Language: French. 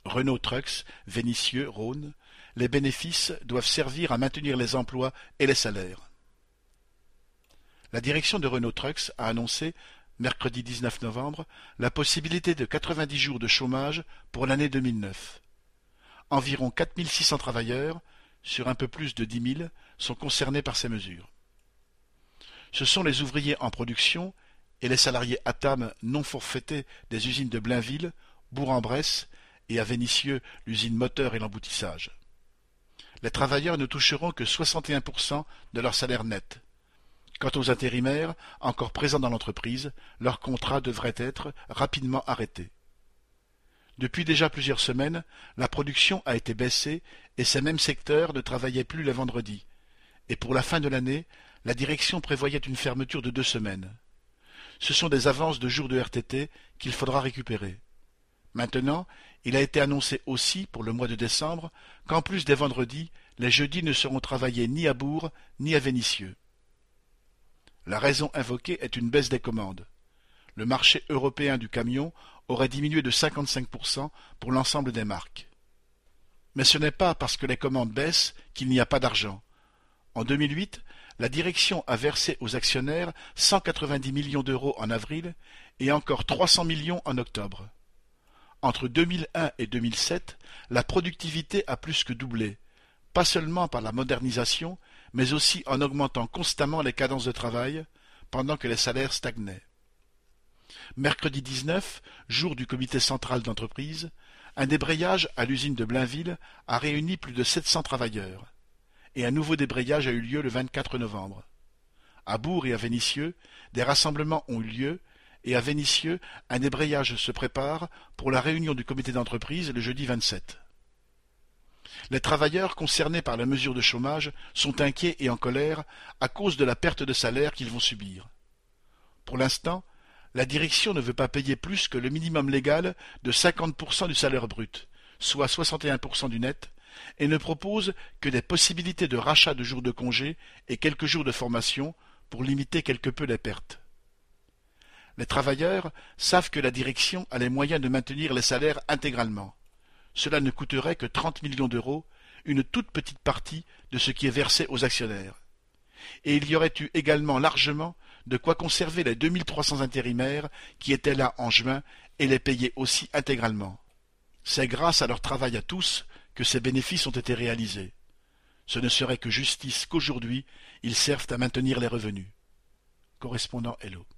Renault Trucks, Vénissieux, Rhône, les bénéfices doivent servir à maintenir les emplois et les salaires. La direction de Renault Trucks a annoncé, mercredi 19 novembre, la possibilité de 90 jours de chômage pour l'année 2009. Environ 4600 travailleurs, sur un peu plus de 10 000, sont concernés par ces mesures. Ce sont les ouvriers en production et les salariés ATAM non forfaités des usines de Blainville, Bourg-en-Bresse et à Vénissieux l'usine moteur et l'emboutissage. Les travailleurs ne toucheront que 61% de leur salaire net. Quant aux intérimaires, encore présents dans l'entreprise, leur contrat devrait être rapidement arrêté. Depuis déjà plusieurs semaines, la production a été baissée et ces mêmes secteurs ne travaillaient plus les vendredis. Et pour la fin de l'année, la direction prévoyait une fermeture de 2 semaines. Ce sont des avances de jours de RTT qu'il faudra récupérer. Maintenant, il a été annoncé aussi pour le mois de décembre qu'en plus des vendredis, les jeudis ne seront travaillés ni à Bourg ni à Vénissieux. La raison invoquée est une baisse des commandes. Le marché européen du camion aurait diminué de 55% pour l'ensemble des marques. Mais ce n'est pas parce que les commandes baissent qu'il n'y a pas d'argent. En 2008, la direction a versé aux actionnaires 190 millions d'euros en avril et encore 300 millions en octobre. Entre 2001 et 2007, la productivité a plus que doublé, pas seulement par la modernisation, mais aussi en augmentant constamment les cadences de travail, pendant que les salaires stagnaient. Mercredi 19, jour du comité central d'entreprise, un débrayage à l'usine de Blainville a réuni plus de 700 travailleurs, et un nouveau débrayage a eu lieu le 24 novembre. À Bourg et à Vénissieux, des rassemblements ont eu lieu, et à Vénissieux, un débrayage se prépare pour la réunion du comité d'entreprise le jeudi 27. Les travailleurs concernés par la mesure de chômage sont inquiets et en colère à cause de la perte de salaire qu'ils vont subir. Pour l'instant, la direction ne veut pas payer plus que le minimum légal de 50% du salaire brut, soit 61% du net, et ne propose que des possibilités de rachat de jours de congé et quelques jours de formation pour limiter quelque peu les pertes. Les travailleurs savent que la direction a les moyens de maintenir les salaires intégralement. Cela ne coûterait que 30 millions d'euros, une toute petite partie de ce qui est versé aux actionnaires. Et il y aurait eu également largement de quoi conserver les 2300 intérimaires qui étaient là en juin et les payer aussi intégralement. C'est grâce à leur travail à tous que ces bénéfices ont été réalisés. Ce ne serait que justice qu'aujourd'hui ils servent à maintenir les revenus. Correspondant Hello.